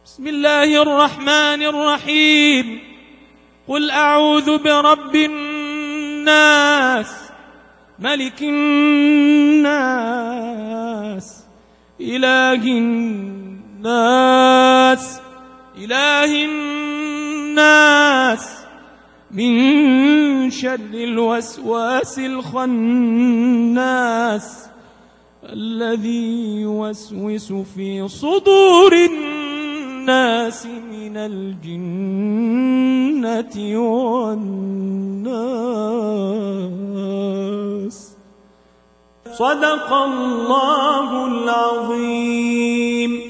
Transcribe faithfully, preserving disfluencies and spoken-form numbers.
بسم الله الرحمن الرحيم. قل أعوذ برب الناس ملك الناس إله الناس إله الناس من شر الوسواس الخناس الذي يوسوس في صدور الناس من الجنة والناس. صدق الله العظيم.